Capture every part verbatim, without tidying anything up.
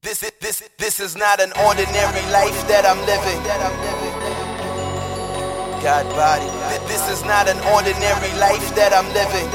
This, this, this is not an ordinary life that I'm living. God body. This is not an ordinary life that I'm living.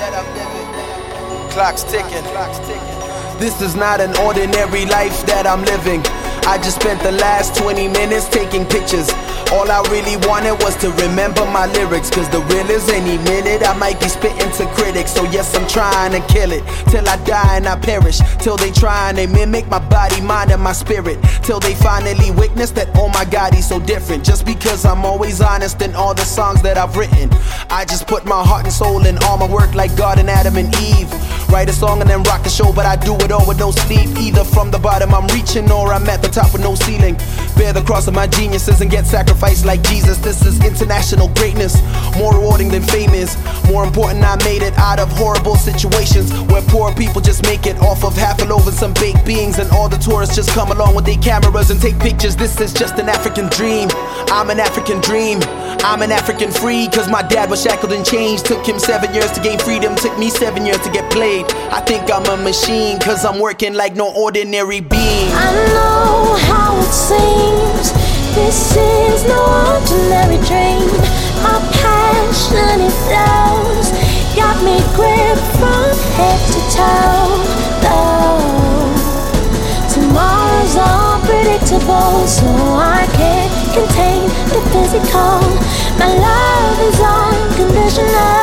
Clock's ticking. This is not an ordinary life that I'm living. I just spent the last twenty minutes taking pictures. All I really wanted was to remember my lyrics, cause the real is any minute I might be spitting to critics. So yes, I'm trying to kill it till I die and I perish. Till they try and they mimic my body, mind and my spirit. Till they finally witness that, oh my God, he's so different. Just because I'm always honest in all the songs that I've written. I just put my heart and soul in all my work like God and Adam and Eve. Write a song and then rock a show, but I do it all with no sleep. Either from the bottom I'm reaching or I'm at the top with no ceiling. Bear the cross of my geniuses and get sacrificed like Jesus. This is international greatness, more rewarding than fame is. More important, I made it out of horrible situations where poor people just make it off of half a loaf and some baked beans. And all the tourists just come along with their cameras and take pictures. This is just an African dream. I'm an African dream. I'm an African free, cause my dad was shackled and chains. Took him seven years to gain freedom, took me seven years to get played. I think I'm a machine, cause I'm working like no ordinary being. I know how it seems, this is no ordinary dream. My passion, it flows, got me gripped from head to toe. Though tomorrow's unpredictable, so I can't contain the physical. My love is unconditional.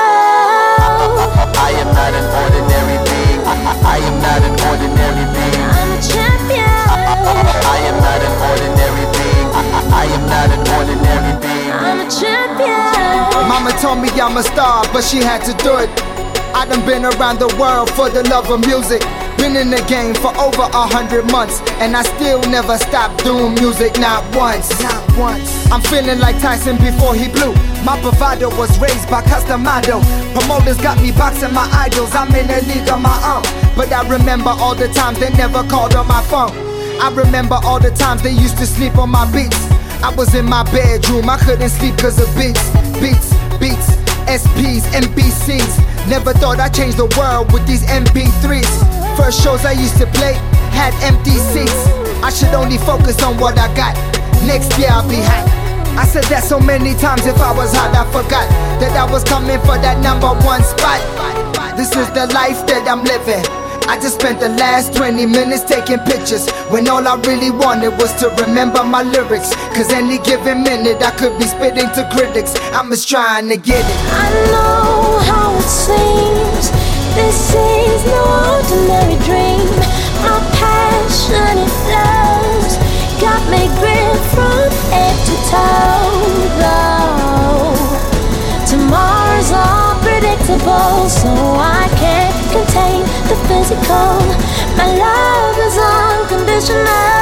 I am not an ordinary being. I am not an ordinary being. I'm a champion. I am not an ordinary being. I am not an ordinary being. I'm a champion. Mama told me I'm a star, but she had to do it. I done been around the world for the love of music. Been in the game for over a hundred months, and I still never stopped doing music, not once. Not once. I'm feeling like Tyson before he blew. My bravado was raised by Customado. Promoters got me boxing my idols. I'm in a league of my own. But I remember all the times they never called on my phone. I remember all the times they used to sleep on my beats. I was in my bedroom, I couldn't sleep cause of beats. Beats, beats, S Ps, M B Cs. Never thought I'd change the world with these M P threes. First shows I used to play had empty seats. I should only focus on what I got. Next year I'll be hot. I said that so many times, if I was hot I forgot that I was coming for that number one spot. This is the life that I'm living. I just spent the last twenty minutes taking pictures, when all I really wanted was to remember my lyrics. Cause any given minute I could be spitting to critics. I'm just trying to get it. I know how it seems, this is no ordinary dream. My passion, it flows, got me gripped from head to toe. Though tomorrow's unpredictable, so I can't contain the physical. My love is unconditional.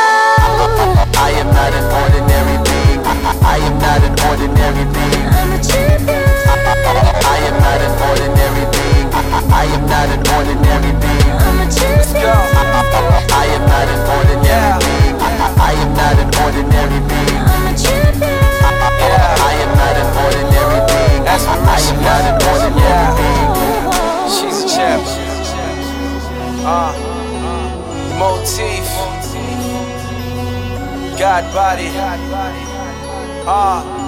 I am not an ordinary being. I am not an ordinary being. I'm a champion. I am not an ordinary being. I am not an ordinary being. I'm a champion. I am not an ordinary being. I am not an ordinary being. I'm a champion. I am not an ordinary being. That's my I am not an ordinary being. She's a champion. Uh, motif. God body. Uh.